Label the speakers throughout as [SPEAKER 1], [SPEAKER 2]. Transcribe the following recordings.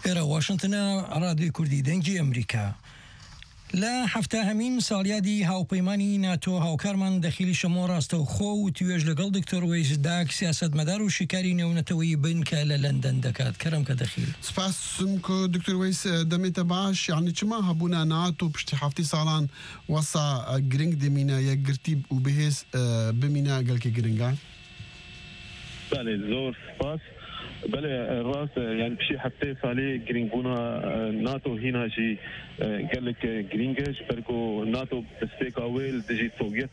[SPEAKER 1] إيرا واشنطن راديو كردي دنجي أمريكا لا حفته همین سالیادی هاوپەیمانی ناتۆ هاوکارمان دەخیلی شەمۆ ڕاستەوخۆ و توێژ لەگەڵ دکتۆر وێژداک سیاسەتمەدار و شیکاری نێونەتەوەی بن کە لە لەندەن دەکات کەرم کە دەخیل
[SPEAKER 2] سپاسم کە دکتۆر وێس دەمێتە باش یعنی چما هەبوونا ناتۆ پشتی هەفتی ساڵان وەسا گرنگ دەمینە یەکگرتی و بەهێز بمینە گەلکی گرنگە.
[SPEAKER 3] بله زۆر سپاس. بله راست يعني بشي حتى صالي جرينجونا ناتو هنا شي قال لك جرينجش بركو ناتو بستيك اويل دجي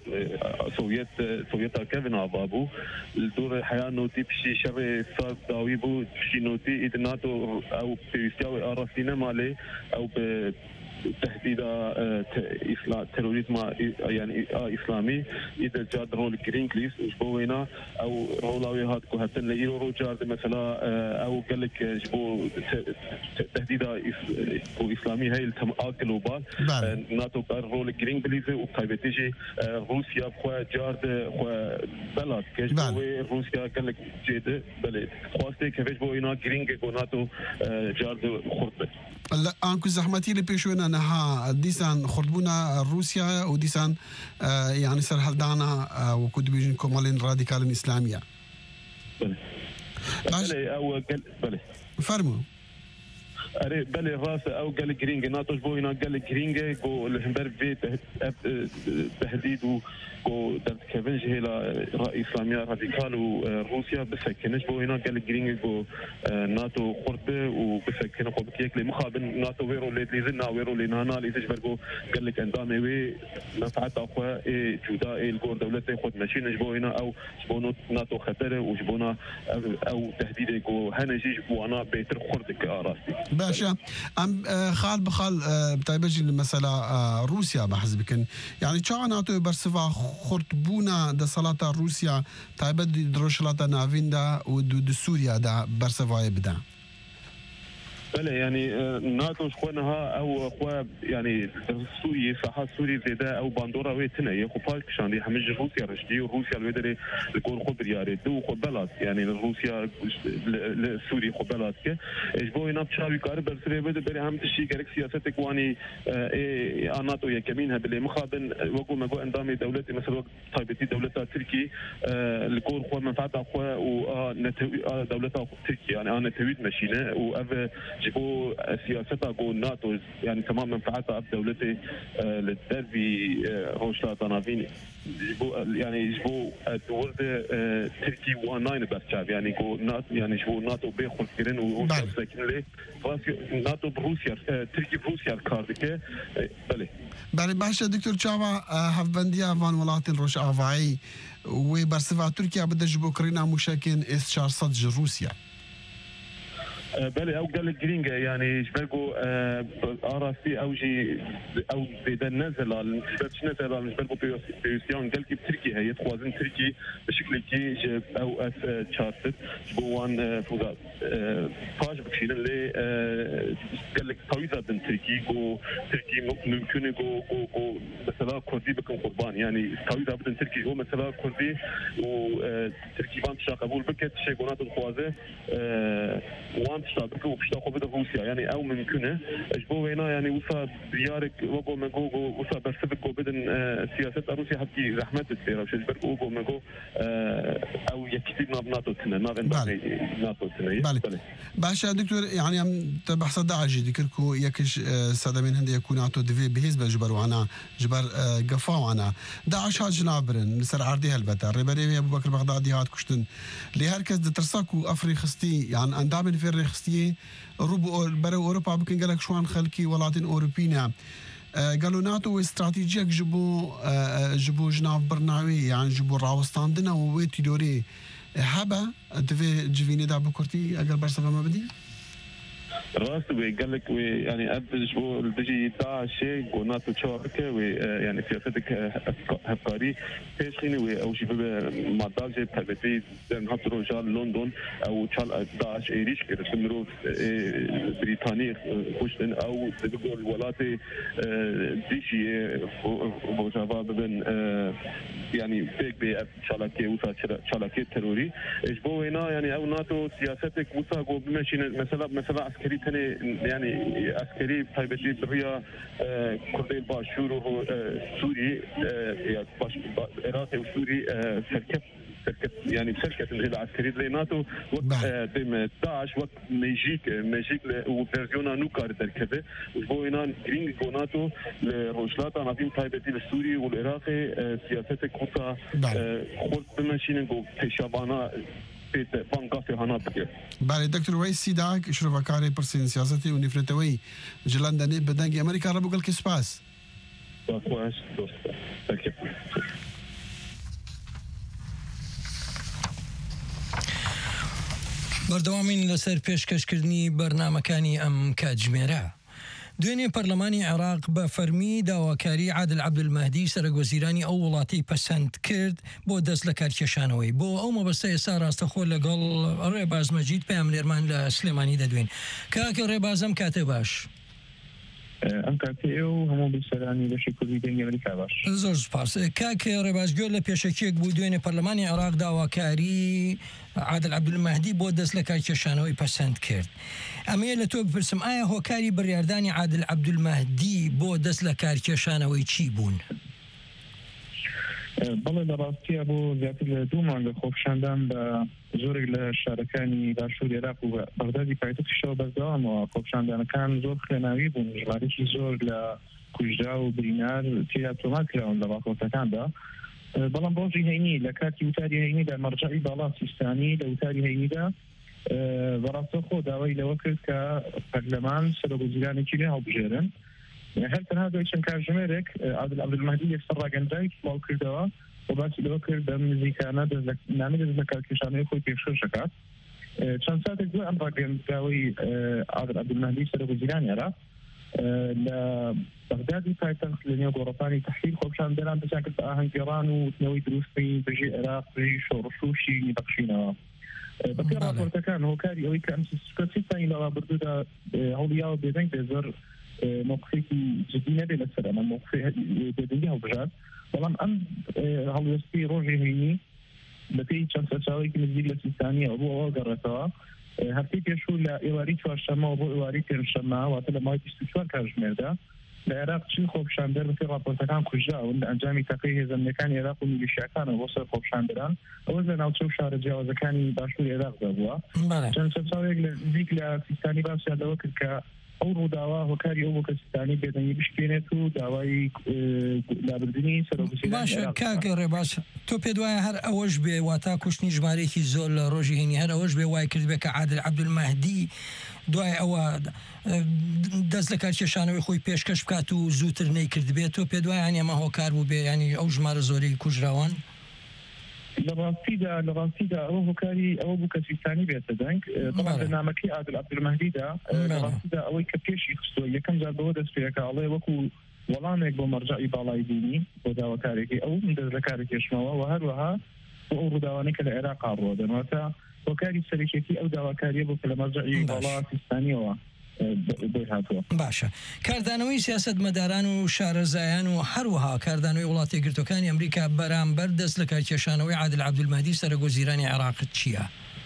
[SPEAKER 3] سوفيت كيفن عبابو الدور الحياه نوتي بشي شر صار داويبو بشي نوتي اذا ناتو او بيستوي اراسينا مالي او تهديد تيروريزم يعني اسلامي اذا جاد رول جرينكليس جبوينا او رولاوي هاد كهتن ليرو روجارد مثلا او قال لك جبو تهديد اسلامي هاي التماكل وبال ناتو بار رول جرينكليس وبايبتيجي روسيا بخوا جارد بلاد كجبو روسيا قال لك جيد بلد خواسته كيفاش بوينا جرينك ناتو جارد خرطه
[SPEAKER 2] لا انكو زحمتي اللي بيشونا انها ديسان خرطبونا روسيا وديسان يعني سر هلدانا وكود بيجن كومالين راديكال اسلاميه.
[SPEAKER 3] بله او بله
[SPEAKER 2] فرموا
[SPEAKER 3] أري بله راس أو قال جرينج ناتوش بوينا قال جرينج كو الهمبر في تهديد وكو درت كافنج هي رئيس إسلامية راديكال وروسيا بسكنش بوينا قال جرينج كو ناتو خرطة وبسكن خو بكيك لي مخابن ناتو ويرو لي زلنا ويرو لي نانا لي تجبركو قال لك اندامي وي نفعت أخوة جودا الجور دولتي خد ماشين جبوينا أو جبونو ناتو خطر وجبونا أو تهديد كو هنجي جبوانا بيتر خرطة كأراستي.
[SPEAKER 2] باشا ام خال بخال بتايبجي المسألة روسيا بحسبكن يعني شو ناتو برسفا خرطبونا دا صلاة روسيا تايبدي دروشلاتا نافين دا ودو سوريا دا برسفا يبدا.
[SPEAKER 3] بله يعني ناتو اخوانها او اخوة يعني سوريا ساحات سوريا زيدا او باندورا ويتنا يخو بالك شان حمج روسيا رشدي وروسيا الودري الكون خضر ياري دو خو بلاد يعني روسيا سوريا خو بلاد كه اجبو هنا بشاوي كار برسري بده بري هم تشي غير سياستك واني ناتو يكمينها باللي مخابن وقو مقو اندامي دولتي مثلا طيبتي دولتها تركي الكون خو منفعتها خو و دولتها تركي يعني انا تويت ماشينه و جبو سياستها جو ناتو يعني تمام منفعتها بدولتي للدربي روشتا طنافيني جبو يعني جبو دورد تركي واناين بس شاب يعني جو ناتو يعني جبو ناتو بيخل كيرن وساكن لي ناتو بروسيا تركي بروسيا كاردكه
[SPEAKER 2] بله باشا دكتور شابا هفبنديا فان ولاتن روش افاي وبرسفا تركيا بده جبو كرينا مشاكين اس 400 روسيا.
[SPEAKER 3] بله او قال جرينجا يعني جبركو اراسي او جي او اذا نزل باش نزل جبركو بيوسيون قال كي تركي هي توازن تركي بشكل كي او اس تشارت جوان فوزات فاج بكشين اللي قال لك تويزا بن تركي جو تركي ممكن جو مثلا كردي بكم قربان يعني تويزا بن تركي هو مثلا كردي وتركي بان تشا قبول بكت شيغونات الخوازه تشتغل وبيشتغلوا بده روسيا يعني او ممكنه اجبو هنا يعني وصل ديارك وقو ماجو وصل بسبب بدن سياسات روسيا حتى زحمات تصير مش اجبر وقو ماجو او يكتب ناتو تنا ناتو تنا
[SPEAKER 2] باشا دكتور يعني بحث داعش ذكركو يكش سادمين هندي يكون ناتو دفي بهزب جبر وانا جبر قفا وانا داعش هاج نابرن نسر عردي هالبتا ريبري ابو بكر بغدادي هات كشتن لهركز دترساكو افريقستي يعني اندامن في الريخستي روبو برو اوروبا بكن قالك شوان خلكي ولاتين اوروبينا قالوا ناتو استراتيجيك جبو جناف برناوي يعني جبو راوستاندنا وويتي دوري هبا دفي جفيني دا بكرتي اقل برسفة ما بدي
[SPEAKER 3] راس وقال لك يعني ابج بيجي داعش وناتو تشارك يعني سياستك هفكاري فيشيني او شيء ماداج بتبتي نحط رجال لندن او تشال داعش ايريش كرسمرو بريطاني خوشن او تقول ولاتي ديشي بوجافا بن يعني بيك بي تشالاكي وسا تشالاكي تروري اجبو هنا يعني او ناتو سياستك وسا جو بمشي مثلا عسكري تاني يعني عسكري تايبتي بريا كردي باشور سوري يعني عراقي وسوري سركب يعني شركة العسكرية لناتو وقت داعش وقت ميجيك وفيرجونا نوكار تركبه وبوينان جرينج كوناتو لروشلاتا نافين تايبتي السوري والعراقي سياسة كوتا خود بمشين جو تشابانا بيت بانقاسي هنابك.
[SPEAKER 2] بله دكتور ویس سیداک شروع کاری پرسین سیاستی و نفرتوی جلاندنی بدنگ امریکا ربو گل کسپاس.
[SPEAKER 3] باش دوست. ترکیب.
[SPEAKER 1] بەردەوامین لەسەر پێشکەشکردنی بەرنامەکانی ئەم کاتژمێرە. دوێنێ پەرلەمانی عێراق بە فەرمی داواکاری عادل عەبدولمەهدی سەرۆکوەزیرانی ئەو وڵاتی پەسەند کرد بۆ دەست لە کارکێشانەوەی. بۆ ئەو مەبەستە ئێستا ڕاستەخۆ لەگەڵ ڕێباز مەجید پەیامنێرمان لە سلێمانی دەدوین. کاکە ڕێبازەم کاتێ باش.
[SPEAKER 4] ئەم کاتێ و هەموو بیسەرانی بەشی کوردی دەنگی ئەمریکا باش.
[SPEAKER 1] زۆر سپاس. کاکە ڕێبازگوێر لە پێشەکیەک بوو دوێنێ پەرلەمانی عێراق داواکاری عادل عەبدولمەهدی بۆ دەست لە کارکێشانەوەی پەسەند کرد. ئەمەیە لە تۆ بپرسم ئایا هۆکاری بڕیاردانی عادل عەبدولمەهدی بۆ دەست لە کارکێشانەوەی چی بوون؟
[SPEAKER 4] بەڵێ لە ڕاستیە بۆ زیاتر لە 2 مانگە خۆپیشاندان بە زۆرێک لە شارەکانی باشووری عێراق و بەغدادی پایتەختیشەوە بەردەوامەوە خۆپیشاندانەکان زۆر خوێناوی بوون، ژمارەی زۆر لە کوژرا و برینار تێدا تۆمات کراون لە باڵکۆتەکاندا. بەڵام ڕۆژی هەینی لە کاتی وتاری هەینیدا مەرجەعی باڵا سیستانی لە وتاری هەینیدا بەڕاستەخۆ داوای لەوە کرد کە پەرلەمان سەرۆکوەزیرانێکی نوێ هەڵبژێرن. هەر تەنها دوای چەند کاتژمێرێک عادل عەبدولمەهدی یەکسەر ڕاگەندراوی تەواو کردەوە و باسی لەوە کرد بەم نزیکانە نامەی دەست لە کارکێشانەوەی خۆی پێشکەش دەکات. چەند ساتێک دوای ئەم ڕاگەندراوەی عادل عەبدولمەهدی سەرۆکوەزیرانی عێراق لە بەغدادی پایتەخت لە نێو گۆڕەپانی تەحریر خۆپیشاندەران دەستیان کرد بە ئاهەنگگێڕان و وتنەوەی دروستکردنی بەژێ عێراق بەژێ شۆڕشوشی نیبەخشینەوە. بەپێ راپۆرتەکان هۆکاری ئەوەی کە ئەم سیستەمی لەوا بردوودا هەوڵیاوە بێدەنگ بێزەر موقفێکی جدی نەبێت لەسەر ئەمە موقفێ بێدەنگی هەڵبژات. بەڵام ئەم هەڵوێستی ڕۆژی هەینی بەپێی چەند سەرچاوەیەکی نزیک لە سیستانیەوە بۆ ئەوە گەڕێتەوە. هەفتەی پێشوو لە ئێواری چوارشەمەوە بۆ ئێواری پێنجشەمە واتە لە ماوەی 24 کاتژمێردا لە عێراق چین خۆپیشاندەر بەپێی راپۆرتەکان کوژراون لە ئەنجامی تەقەی هێزەمەکانی عێراق و میلیشیاکانەوە بۆ سەر خۆپیشاندەران. ئەوە لە ناوچەی شارە جیاوازەکانی باشووری عێراقدا بووە. چەند سەرچاوێک نزیک لە سیستانی باسییان لەوە کرد کە ئەو ڕووداوە هۆکاری ئەو بۆ کەسیستانی بێدەنگی بشکێنێت و داوای لابردنی سەرۆکوەزیرانی
[SPEAKER 1] باشە کاکە ڕێباز تۆ پێ دوایە هەر ئەوەش بێ واتە کوشتنی ژمارەیەکی زۆر لە ڕۆژی هەینی هەر ئەوەش بێ وای کرد بێ کە عادل عەبدولمەهدی دوای ئەوە دەست لە کارکێشانەوەی خۆی پێشکەش بکات و زووتر نەیکرد بێت تۆ پێ دوای هەنی ئەمە هۆکار بوو بێ ینی ئەو ژمارە زۆرەی کوژراوان
[SPEAKER 4] لە ڕاستیدا ئەوە هۆکاری ئەوە بوو کە سیستانی بێتە دەنگ. بەڵام لە نامەکەی عادل عەبدولمەهدیدا لە ڕاستیدا ئەوەی کە پێشی خستووە یەکەم جار بەوە دەست پێکە ئەڵێ وەکو وەڵامێک بۆ مەرجەعی باڵای دینی بۆ داواکارێکی ئەو دەست لە کارکێشمەوە و هەروەها بۆ ئەو ڕووداوانەی کە لە عێراق ڕۆدەن واتە هۆکاری سەرەکیەتی ئەو داواکاریە بۆ کە لە مەرجەعی باڵا سیستانیەوە
[SPEAKER 1] باشە. کاردانەوەی سیاسەتمەداران و شارەزایان و هەروەها کاردانەوەی وڵاتی یەکگرتوەکانی ئەمریکا بەرامبەر دەست لە کارکێشانەوەی عادل عەبدولمەهدی سەرۆکوەزیرانی عێراق چییە؟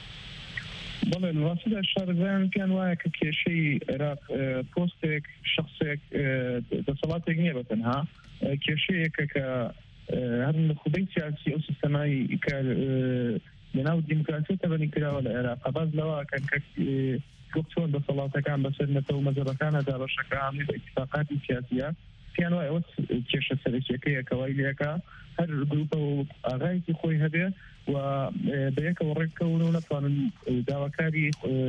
[SPEAKER 4] بەڵێ ڕاستیدا شارەزایان پێیان وایە کە کێشەی عێراق پۆستێک شخصێک دەسەڵاتێک نییە بەتەنها کێشەیەکە کە هەر خوبەی سیاسی ئەو سیستەمای کە لەناو دیموکراسی تەبەنی کراوە لە عێراق باز لەوەکەن کە چۆن دەسەڵاتەکان بەسەر نەتەوە مەزەرەکانەدا بەشەکان لە ئیتفاقاتی سیاسیە پێیان وایە ئەوە کێشە سەرەکیەکەیە کەوای لێکە هەر گروپە و ئاغایەکی خۆی هەبێ و بەیەکەوە ڕێککەون و نەتوانن داواکاری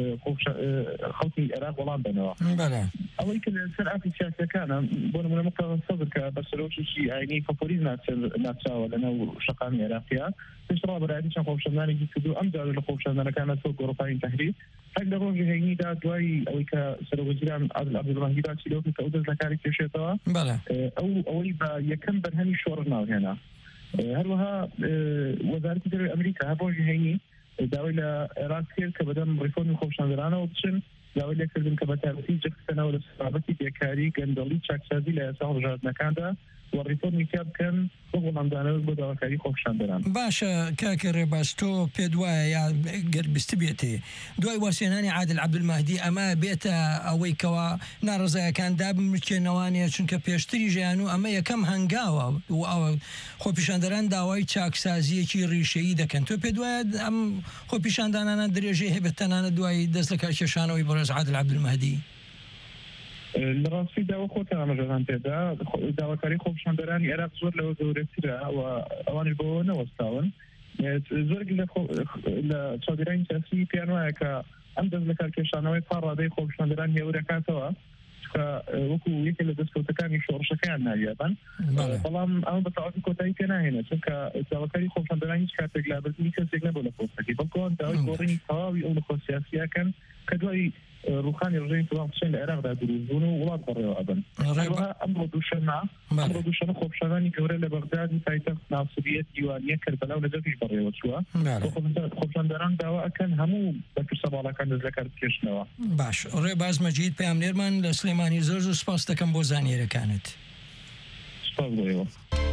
[SPEAKER 4] خەڵکی عێراق وەڵام بنەوە. ئەوەی کە لەسەر ئافی سیاسەکانە بۆ نمونە مقتەدا سەدر کە بە سەرۆکیی ئاینی پۆپۆلیزم ناچاوە لەناو شەقامی عێراقیە پێش ڕابەرایەتی چەند خۆپیشاندانێکی کردو ئەم جار لە خۆپیشاندانەکانە تۆ گۆڕەپانی تەحریر هەر لە ڕۆژی هەینیدا دوای ئەوەی کە سەرۆکوەزیران عادل عەبدولمەهدی باسی لەوە کە ئەو دەست لە کاری کێشێتەوە ئەوەی بە یەکەم بەرهەمی شۆڕ ناوهێنا. هەروەها وەزارەتی دەرەوەی ئەمریکا هەر ڕۆژی هەینی داوای لە عێراق کرد کە بەدەم ڕیفۆرمی خۆپیشاندەرانەوە بچن داوای لێکردن کە بە تایبەتی جەختکردنەوە لە سەبابەتی بێکاری گەندەڵی چاکسازی لە یاسا هەڵبژاردنەکاندا والريفورمي كاب كان بغض دانوي بدا كاري خوفشاندران
[SPEAKER 1] باشا كاك ريباستو بيدوايا بستبيتي دوای واسێنانی عادل عەبدولمەهدی ئەمە بێتە ئەوەی کەوا ناڕزایەکان دابمرکێنەوانێ چونکە پێشتری ژیان و ئەمە یەکەم هەنگاوە و خۆپیشاندەران داوای چاکسازیەکی ڕیشەیی دەکەن تۆ پێ دوایە ئەم خۆپیشاندانانە درێژەی هەبێت تەنانە دوای دەست لە کارکێشانەوەی بەڕێز عادل عەبدولمەهدی
[SPEAKER 4] لڕاستی داوا خۆتان ئەمەژەهان پێدا داواکاری خۆپیشاندەرانی عێراق زۆر لەوە گەورەترە و ئەوانش بەوە نەوەستاون زۆر لە چاودێرانی سیاسی پێیان وایە کە ئەم دەست لە کارکێشانەوەی تا ڕادەی خۆپیشاندەران هێورەکاتەوە کە وەکو یەکێ لە دەستکەوتەکانی شۆڕشەکەیان ناویابن بەڵام ئەمە بە تەواوی کۆتایی پێ ناهێنێت چونکە داواکاری خۆپیشاندەران هیچ کاتێک لابردنی کەسێک نەبوو لە پۆستەکەی بەڵکو ئەوان داوای گۆڕینی تەواوی ئەو نخۆ سیاسیەکەن کە دوای روخانی ڕژەی تەواو قسەی لە عێراقدا دروست بوون و وڵات بەڕێوە ئەبن ئەمڕۆ دووشەمە خۆپیشاندانی گەورە لە بەغداد و پایتەخت ناوسەبیەت دیوانیە کەربەلا و لەجەرش بەڕێوە چووە خۆپیشاندەران داوا ئەکەن هەموو بەرپرسە باڵەکان دەست لە کارکێشنەوە
[SPEAKER 1] باش ڕێباز مەجید پەیامنێرمان لە سلێمانی زۆر سوپاس دەکەم بۆ زانیاریەکانت
[SPEAKER 4] سوپاس بۆیەوە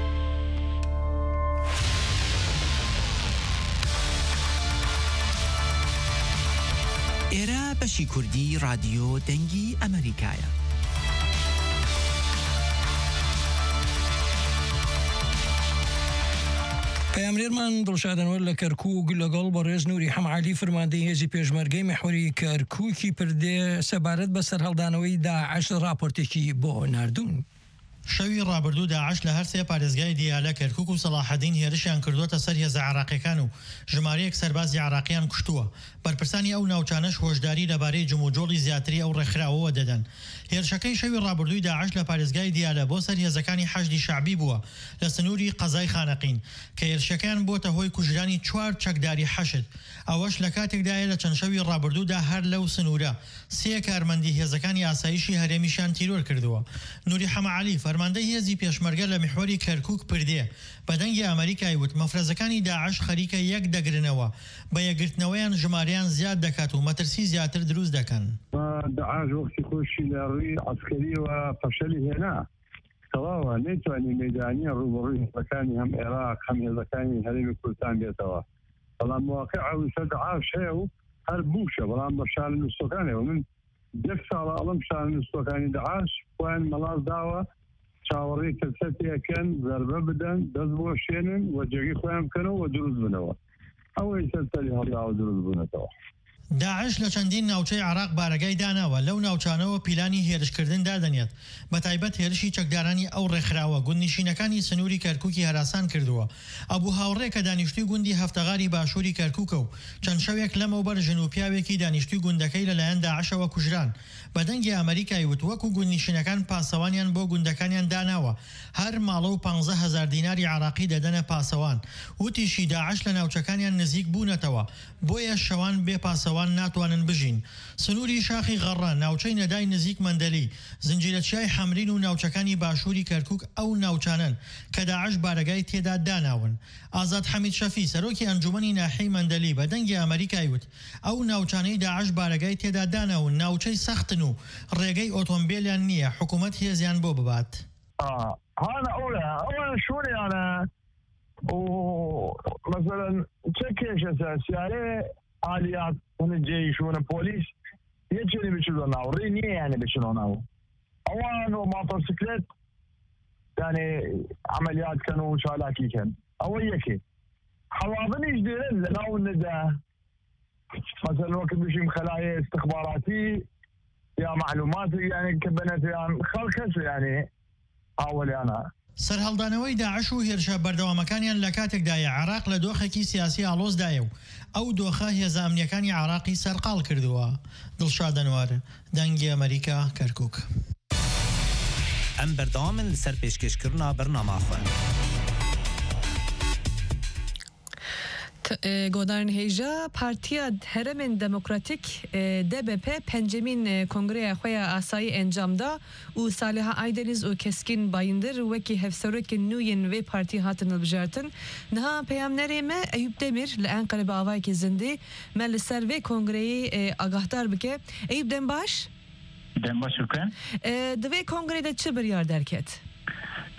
[SPEAKER 5] ئێرە بەشی کوردی رادیۆ دەنگی ئەمریکایە.
[SPEAKER 1] پەیامنێرمان دڵشادنەوەر لە کەرکووک لەگەڵ بەڕێز نووری حەمعالی فەرماندەی هێزی پێشمەرگەی مەحوەری کەرکووکی پردێ سەبارەت بە سەرهەڵدانەوەی داعش راپۆرتێکی بۆ ناردوون.
[SPEAKER 6] شەوی ڕابردوو داعش لە هەر سێ پارێزگای دیالە کەرکووک و سەلاحەدین هێرشیان کردوتە سەر هێزە عێراقیەکان و ژمارەیەک سەربازی عێراقیان کوشتووە. بەرپرسانی ئەو ناوچانەش هۆشداری لەبارەی جموجۆڵی زیاتری ئەو ڕێکخراوەوە دەدەن. هێرشەکەی شەوی ڕابردووی داعش لە پارێزگای دیالە بۆ سەر هێزەکانی حەشدی شعبی بووە لە سنووری قەزای خانەقین کە هێرشەکان بۆتە هۆی کوژرانی 4 چەکداری حەشد. ئەوەش لە کاتێکدایە لە چەند شەوی ڕابردوودا هەر لەو سنوورە 3 کارمەندی هێزەکانی ئاسایشی هەرێمیشان تیرۆر کردووە. نووری حەمعالی فەرماندەی هێزی پێشمەرگە لە میحوەری کەرکووک پردێ بە دەنگی ئەمریکای وت مەفرەزەکانی داعش خەریکە یەک دەگرنەوە بە یەکگرتنەوەیان ژمارەیان زیاد دەکات و مەترسی زیاتر دروست دەکەن.
[SPEAKER 7] داعش وەختی خۆشی لە ڕووی عەسکەریەوە فەشەلی هێنا تەواوە نەیتوانی مەیدانی ڕوبەڕووی هێزەکانی هەم عێراق هەم هێزەکانی هەرێمی کوردستان بێتەوە. بەڵام مواقع ئەویسە داعش هەیە و هەر بووشە بەڵام بە شار نووسەکانەوە من 1 ساڵە ئەڵم شار نووسەکانی داعش خۆیان مەڵاز داوە چاوەڕێی تەسەتیەکەن زەربە بدەن دەست بۆ شێنن و جێگەی خۆیان بکەنەوە و دروست بنەوە ئەوەی سەرسەری هەڵیاوە دروست بوونەتەوە.
[SPEAKER 6] داعش لە چەندین ناوچەی عێراق بارەگای داناوە لەو ناوچانەوە پیلانی هێرشکردن دادەنێت بە تایبەت هێرشی چەکدارانی ئەو ڕێکخراوە گوندنشینەکانی سنووری کەرکووکی هەراسان کردووە. ئەبوو هاوڕێ کە دانیشتووی گوندی هەفتەغاری باشووری کەرکووکە و چەند شەوێک لەمەوبەر ژن و پیاوێکی دانیشتووی گوندەکەی لەلایەن داعشەوە کوژران. بە دەنگی ئەمریکای وت وەکو گوندنشینەکان پاسەوانیان بۆ گوندەکانیان داناوە هەر ماڵە و 15,000 دیناری عراقی دەدەنە پاسەوان. وتیشی داعش لە ناوچەکانیان نزیک بوونەتەوە بۆیە شەوان بێ پاسەوان ناتوانن بژین. سنووری شاخی غەڕە ناوچەی نەدای نزیک مەندەلی زنجیرەچیای حەمرین و ناوچەکانی باشووری کەرکووک ئەو ناوچانن کە داعش بارەگای تێدا داناون. ئازاد حەمید شەفی سەرۆکی ئەنجومەنی ناحیەی مەندەلی بە دەنگی ئەمریکای وت ئەو ناوچانەی داعش بارەگای تێدا داناون ناوچەی سەختن و ڕێگەی ئۆتۆمبیلیان نییە حکوومەت هێزیان بۆ ببات.
[SPEAKER 7] هذا أولا شوري أنا ومثلا تشكيش أساسي عليه آليات من الجيش ومن البوليس يجري بيشلونه وريني يعني بيشلونه أوان وموتوسيكلت يعني عمليات كانوا شالاكي كان أويكي حواضني جديدين لناو الندى مثلا وقت بيشي خلايا استخباراتي يا معلومات يعني كبنت يعني خلقس يعني أولي أنا
[SPEAKER 6] سەرهەڵدانەوەی داعش و هێرشە بەردەوامەکانیان لە کاتێکدایە عێراق لە دۆخێکی سیاسی ئاڵۆزدایە و ئەو دۆخە هێزە ئەمنیەکانی عێراقی سەرقاڵ کردووە. دڵشادنوار دەنگی ئەمریکا کەرکووک.
[SPEAKER 5] ئەم بەردەوامن لەسەر پێشکەشکردنا بەرنامەخۆ.
[SPEAKER 8] گۆدارن هێژە پارتیا هەرێمên دموکراتیک DBP پەنجەمین کۆنگرەیە خۆیان ئاسایی ئەنجامدا û Saliha Aydeniz û Keskin Bayındır wekî hevserokên nû yên vê partî hatin hilbijartin. Niha peyamnerê me Eyüp Demir li Enqere bi avayekî zindî me li ser vê kongreyê agahdar bike. Eyüp dem baş?
[SPEAKER 9] Dem baş û
[SPEAKER 8] di vê kongrê de çi biryar derket?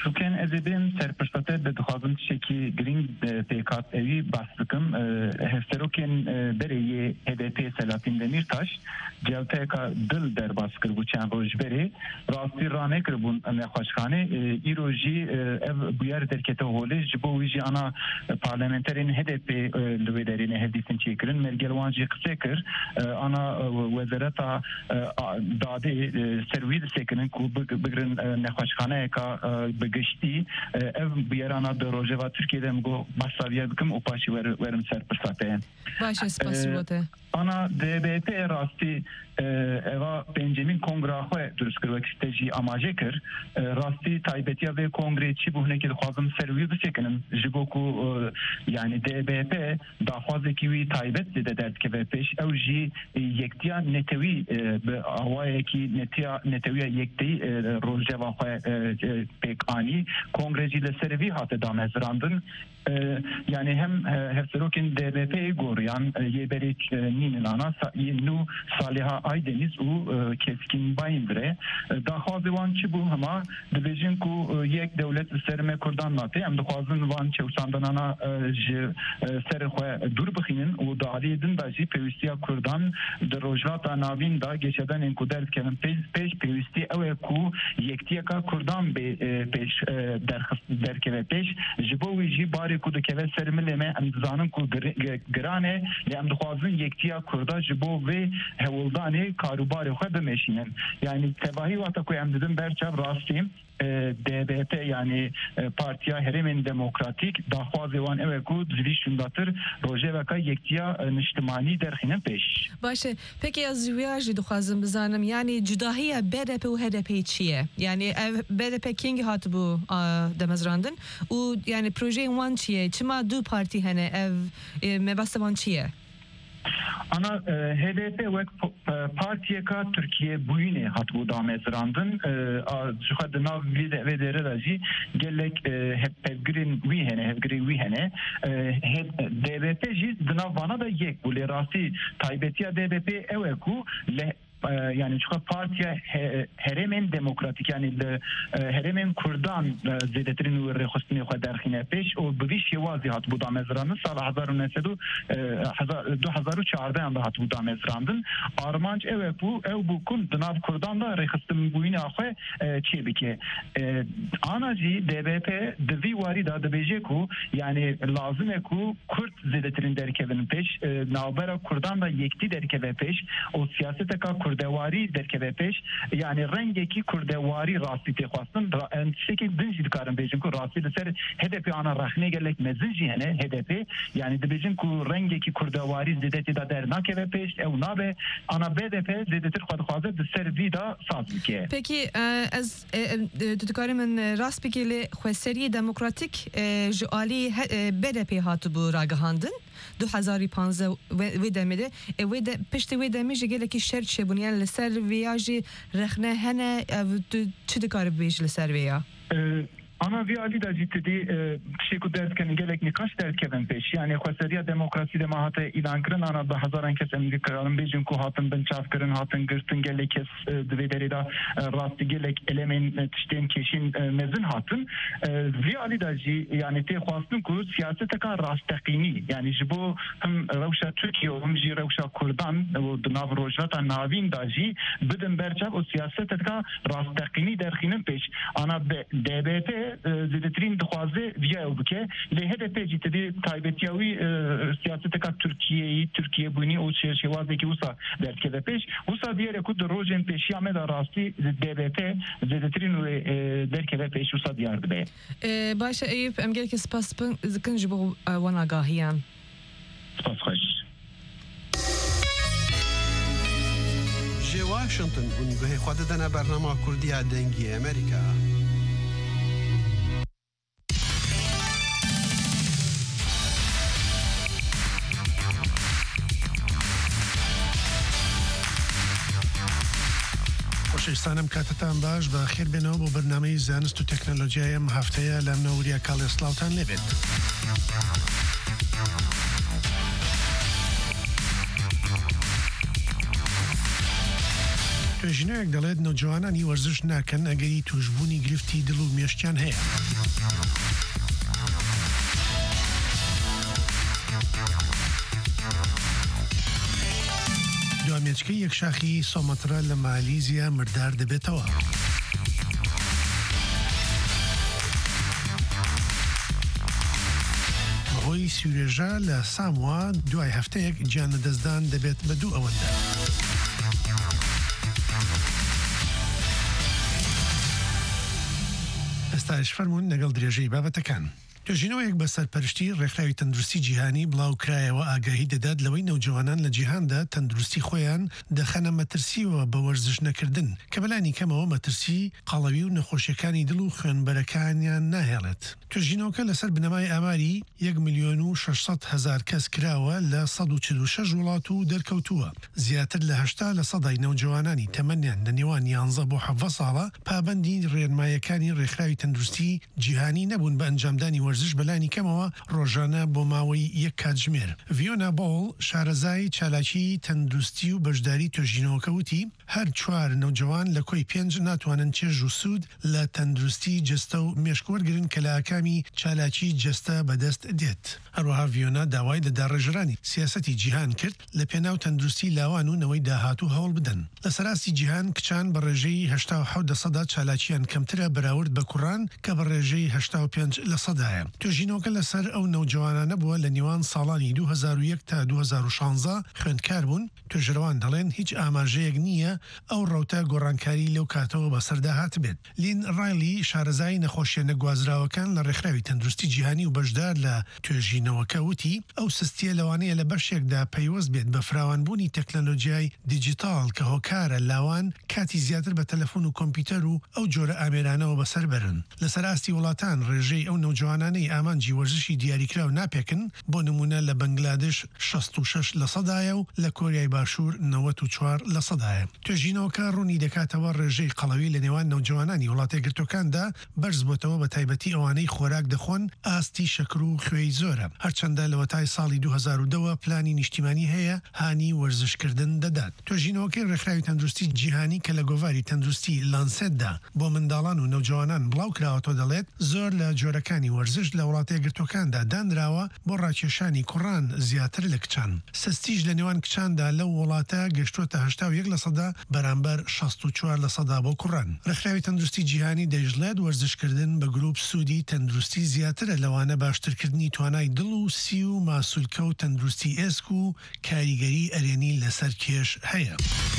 [SPEAKER 9] Şuken ezebin serpiştate be dixwazim tişekî giring pêkat evî bas dikim hevserokên berê HDP Selahattin Demirtaş cewteyeka dil derbas kir bu çend roj berê rastî ranekiribûn nexweşxanê îro jî ev bûyer derkete holê ji bo wî jî ana parlamenterên HDP li wê derê hevdîtin çêkirin mergel wan jî qise kir ana wezareta dadê ser wî disekirin ku bigirin nexweşxaneyeka بگشتی ev بیارانه در روزه ترکیه دم گو مساویه بکم و پاشی ورم سر پرساته.
[SPEAKER 8] باشه سپاس بوده.
[SPEAKER 9] آنا DBP راستی eva Benjamin Kongre xwe durust kirwek stejî amaje kir rastî taybetiya vê kongrê çi bû hinekî dixwazim ser wî bisekinim ji bo ku yani DBP daxwazekî wî taybet zêde derdikeve pêş ew jî yektiya netewî bi awayekî netewiya yekteyî rojeva xwe pêk anî kongrê jî li ser wî hate damezrandin yani hem hevserokên DBP'yê goriyan yê berê nînin ana nû Saliha Aydeniz û Keskin Bayindre daxwazê wan çi bû hema dibêjin ku yek dewlet li ser me Kurdan nate em dixwazin van çewsandinana ji serê xwe dûr bixînin û di aliyê din da jî pêwîstiya Kurdan di rojhilata navîn da geşedenên ku derdikevin pêş pêwîstî ew e ku yektiyeka Kurdan bê pêş derkeve pêş ji bo wî jî barê ku dikeve ser milê me em dizanin ku giran e lê em dixwazin yektiya Kurda ji bo vê hewildanê karûbarê xwe bimeşînin yani tevahî wata ku em didin berçav rastî DBP yani Partiya Herêmên Demokratîk daxwazê wan ew e ku zivî şundatir rojeveka yektiya niştimanî derxînin pêş.
[SPEAKER 8] Baş e peki ez wî jî dixwazim bizanim yani cudahiya BDP û HDP çi ye yani ev BDP kengî hatibû demezrandin û yani projeyên wan çi ye çima du partî hene ev mebasta wan çi ye
[SPEAKER 9] ana HDP wek partiyeka Türkiye bûyînê hatibû damezrandin ji xwe di nav vê derê de jî gelek hevgirên wî hene hevgirê wî hene DBP jî di nav vana da yek bû lê rastî taybetiya DBP ew e ku yani şu partiya Herêmên Demokratîk yani Herêmên Kurdan zêdetirin û rêxistinê xwe derxîne pêş û bi vî şêwazî hatibû damezrandin sala 2014 da hatibû damezrandin armanc ew e ku ew bû ku di nav Kurdan da rêxistinbûyîna xwe çê bike ana jî DBP di vî warî da dibêje ku yani lazim e ku Kurd zêdetirin derkevin pêş navbera Kurdan da yektî derkeve pêş û siyaseteka Kurdewarî derkeve pêş yani rengekî Kurdewarî rastî têxwastin tiştekî din jî dikarin bêjin ku rastî li ser HDP ana rexnê gelek mezin jî hene HDP yani dibêjin ku rengekî Kurdewarî zêdetî da dernakeve pêş ew nabe ana BDP zêdetir xwe dixwaze di ser vî da saz bike.
[SPEAKER 8] Peki ez tu dikarim min rast bike lê Xweseriyê Demokratîk ji alî BDP hatibû ragihandin 2015 wê demê de wê de piştî wê demê jî gelekî şer çêbûn yani li ser vêya jî rexne hene tu çi dikarî bêj li ser vêya
[SPEAKER 9] Ana vî alî da jî tidî tişê ku derdikevin gelek nîqaş derdikevin pêş yani Xweseriya Demokrasî de ma hate îlankirin ana bi hezaran kes em dikarin bêjin ku hatin binçavkirin hatin girtin gelek kes di vê derê da rastî gelek elemên tiştên kêşîn mezin hatin vî alî da jî yani têxwastin ku siyaseteka rasteqînî yani ji bo him rewşa Tirkiye û him jî rewşa Kurdan û di nav rojhilata navîn da jî bidin berçav û siyaseteka rasteqînî derxînin pêş ana DBP zêdetirîn dixwaze viya ew bike lê HDP jî tidî taybetiya wî siyaseteka Tirkiyeyî Tirkiye bûnî û şêwazekî wisa derdikeve pêş wisa diyêre ku di rojên pêşiya me da rastî DBP zêdetirîn wê derkeve pêş wisa diyar dibe.
[SPEAKER 8] Baş Eyüp em gelekî spas dikin ji bo wan agahiyan.
[SPEAKER 9] Spas xweş.
[SPEAKER 2] Ji Washington û guhê xwe didine bernama Kurdiya Dengî Amerîka.
[SPEAKER 10] خۆشەویستانم کاتتان باش بە خێر بێنەوە بۆ بەرنامەی زانست و تەکنۆلۆژیای ئەم هەفتەیە لە منەوەریە کاڵێ سلااوتان لێبێت. توێژینەیەک دەڵێت نەوجوانانی وەرزش ناکەن ئەگەری توشبوونی گرفتی دڵ و مێشتیان هەیە. دوامێچکەی یەکشاخی سۆمەترە لە مالیزیا مردار دەبێتەوە. بەهۆی سوورێژە لە ساموا دوای هەفتەیەک گیان لەدەستدان دەبێت بە 2 ئەوەندە. ئێستاش فەرمونون لەگەڵ درێژەی بابەتەکان. توێژینەوەیەک بە سەرپەرشتی ڕێکخراوی تەندروستی جیهانی بڵاو کرایەوە ئاگاهی دەدات لەوەی نەوجوانان لە جیهاندا تەندروستی خۆیان دەخەنە مەترسیەوە بە وەرزش نەکردن کە بەلانی کەمەوە مەترسی قەڵەوی و نەخۆشیەکانی دڵ و خوێنبەرەکانیان ناهێڵێت. توێژینەوەکە لەسەر بنەمای ئاماری 1,600,000 کەس کراوە لە 146 وڵات و دەرکەوتووە. زیاتر لە 80 لە سەدای نەوجوانانی تەمەنیان لە نێوان 11 بۆ 7 ساڵە پابەندی ڕێنمایەکانی ڕێکخراوی تەندروستی جیهانی نەبوون بە ئەنجامدانی وەرزش بەلانی کەمەوە ڕۆژانە بۆ ماوەی 1 کاتژمێر. ڤیۆنا بۆڵ شارەزای چالاکی تەندروستی و بەشداری توێژینەوەکە وتی هەر 4 نەوجوان لە کۆی 5 ناتوانن چێژ و سوود لە تەندروستی جستە و مێشکوەرگرن کە لە ئاکامی چالاکی جستە بەدەست دێت. هەروەها ڤیۆنا داوای لە داڕێژرانی سیاسەتی جیهان کرد لە پێناو تەندروستی لاوان و نەوەی داهاتوو هەوڵ بدەن. لە سەراستی جیهان کچان بە ڕێژەی 87% چالاکیان کەمترە بەراورد بە کوڕان کە بە ڕێژەی 85%. توێژینەوەکە لەسەر ئەو نەوجوانانە بووە لە نێوان ساڵانی 2001 تا 2016 خوێندکار بوون. توێژەرەوان دەڵێن هیچ ئاماژەیەک نییە ئەو ڕەوتە گۆڕانکاری لەو کاتەوە بەسەرداهات بێت. لین ڕایلی شارەزای نەخۆشیە نەگوازراوەکان لە ڕێکخراوی تەندروستی جیهانی و بەشدار لە توێژینەوەکە وتی ئەو سستیە لەوانەیە لە بەشێکدا پەیوەست بێت بە فراوانبوونی تەکنەلۆژیای دیجیتال کە هۆکارە لاوان کاتی زیاتر بە تەلەفۆن و کۆمپیوتەر و ئەو جۆرە ئامێرانەوە بەسەر بەرن. لە سەراستی وڵاتان ڕێژەی ئەو نەوجوانانەی ئامانجی وەرزشی دیاریکراو ناپێکن بۆ نمونە لە بەنگلادش 66% و لە کۆریای باشوور 94%. توێژینەوەکە ڕوونی دەکاتەوە ڕێژەی قەڵەوی لە نێوان نەوجوانانی وڵاتە گرتوەکاندا بەرز بۆتەوە بە تایبەتی ئەوانەی خۆراک دەخۆن ئاستی شەکر و خوێی زۆرە. هەرچەندە لە وەتای ساڵی 2002 پلانی نیشتیمانی هەیە هانی وەرزشکردن دەدات. توێژینەوەکەی ڕێکخراوی تەندروستی جیهانی کە لە گۆڤاری تەندروستی لانسێتدا بۆ منداڵان و نەوجوانان بڵاو کراوەتەوە دەڵێت زۆر لە جۆرەکانی وەرزش لە وڵاتە گرتوەکاندا دانراوە بۆ ڕاکێشانی کوڕان زیاتر لە کچان. سستیش لە نێوان کچاندا لەو وڵاتە گەشتوتە 81% بەرامبەر 64% بۆ کوڕان. ڕێکخراوی تەندروستی جیهانی دەیژڵێت وەرزشکردن بە گروپ سوودی تەندروستی زیاترە لەوانە باشترکردنی توانای دڵ و سی و ماسوولکە و تەندروستی ئێسک و کاریگەری ئەرێنی لەسەر کێش هەیە.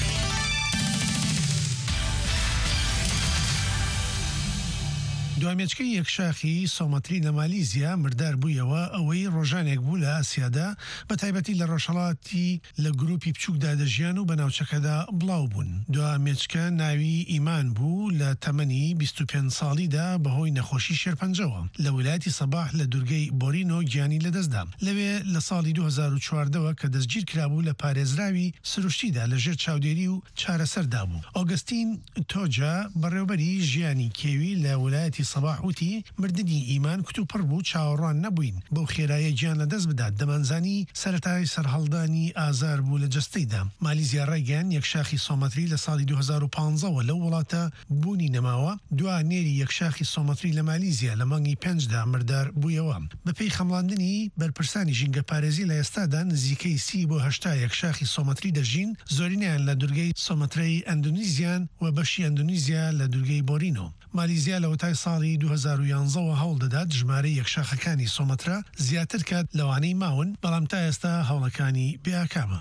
[SPEAKER 10] دوامێچکەی یەکشاخی سۆمەتری لە مالیزیا مردار بوویەوە ئەوەی ڕۆژانێک بوو لە ئاسیادا بە تایبەتی لە ڕۆژهەڵاتی لە گروپی بچووکدا دەژیان و بە ناوچەکەدا بڵاو بوون. دوامێچکە ناوی ئیمان بوو لە تەمەنی 25 ساڵیدا بەهۆی نەخۆشی شێرپەنجەوە لە ویلایەتی سەباح لە دوورگەی بۆرینۆ گیانی لەدەستدا. لەوێ لە ساڵی 2014 کە دەستگیر کرابوو لە پارێزراوی سروشتیدا لەژێر چاودێری و چارەسەردا بوو. ئۆگەستین تۆجا بەڕێوەبەری ژیانی کێوی لە ویلایەتی سەباح وتی مردنی ئیمان کتوپڕ بوو چاوەڕوان نەبووین بەو خێرایە گیان لەدەست بدات دەمانزانی سەرەتای سەرهەڵدانی ئازار بوو لە جەستەیدا. مالیزیا ڕێگەیان یەکشاخی سۆمەتری لە ساڵی 2015 لەو وڵاتە بوونی نەماوە دوا نێری یەکشاخی سۆمەتری لە مالیزیا لە مانگی 5دا مردار بوویەوە. بەپێی خەمڵاندنی بەرپرسانی ژینگە پارێزی لە ئێستادا نزیکەی 30 بۆ 80 یەکشاخی سۆمەتری دەژین زۆرینیان لە دوورگەی سۆمەترەی ئەندونیزیان و بەشی ئەندونیزیا لە دوورگەی بۆرینۆ. مالیزیا لە وەتای ساڵی 2011 هەوڵ دەدات ژمارەی یەکشاخەکانی سۆمەترا زیاتر کات لەوانەی ماون بەڵام تا ئێستا هەوڵەکانی بێئاکامە.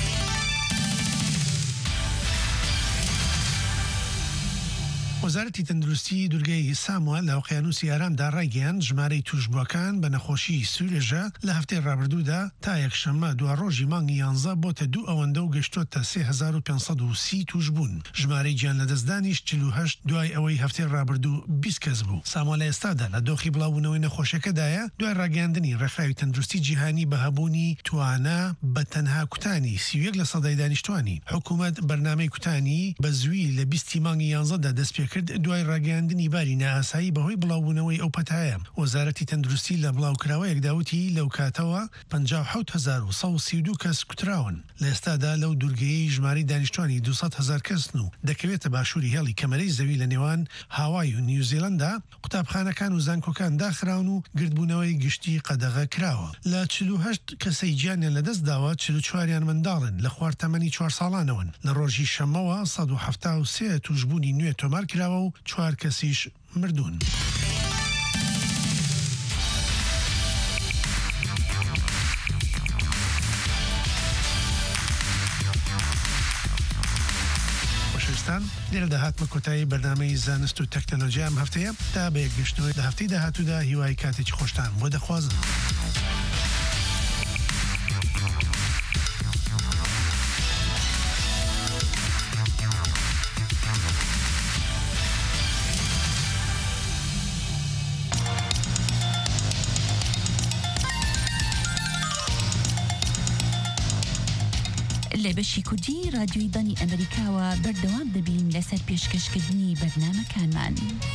[SPEAKER 10] وەزارەتی تەندروستی دوورگەی ساموە لە ئۆقیانوسی ئارامدا ڕایگەیاند ژمارەی توشبووەکان بە نەخۆشی سوورێژە لە هەفتەی ڕابردوودا تا یەکشەممە دوا ڕۆژی مانگی 11 بۆتە 2 ئەوەندە و گەشتوتە 3530 توش بوون. ژمارەی گیان لەدەستدانیش 48 دوای ئەوەی هەفتەی ڕابردوو 20 کەس بوو. ساموە لە ئێستادا لە دۆخی بڵاوبوونەوەی نەخۆشیەکەدایە دوای ڕاگەاندنی ڕێکخراوی تەندروستی جیهانی بە هەبوونی توانە بە تەنها کوتانی 31% دانیشتوانی. حکوومەت بەرنامەی کوتانی بە زووی لە 20 مانگی 11دا دەست دەکرد دوای ڕاگەاندنی باری نائاسایی بەهۆی بڵاوبوونەوەی ئەو پەتایە. وەزارەتی تەندروستی لە بڵاوکراوەیەک داوتی لەو کاتەوە 57,132 کەس کوتراون. لە ئێستادا لەو دوورگەیەی ژماری دانیشتوانی 200,000 کەسن و دەکەوێتە باشووری هێڵی کەمەرەی زەوی لە نێوان هاوای و نیوزیلندا قوتابخانەکان و زانکۆکان داخراون و گردبوونەوەی گشتی قەدەغە کراوە. لە 48 کەسەی گیانیان لەدەست داوە 44یان منداڵن لە خواردتەمەنی 4 ساڵانەوەن. لە ڕۆژی شەمەوە 173 توشبوونی نوێ تۆمار کراوە و 4 کەسیش مردوون. لێرە داهاتمە کۆتایی بەرنامەی زانست و تەکنۆلۆژیا ئەم هەفتەیە تا بە یەکگەشتنەوەی لە هەفتەی داهاتوودا هیوای کاتێکی خۆشتان بۆ دەخوازم.
[SPEAKER 11] لە بەشی کوردی رادیۆی دانی ئەمریکاوە بەردەوام دەبین لەسەر پێشکەشکردنی بەرنامەکانمان.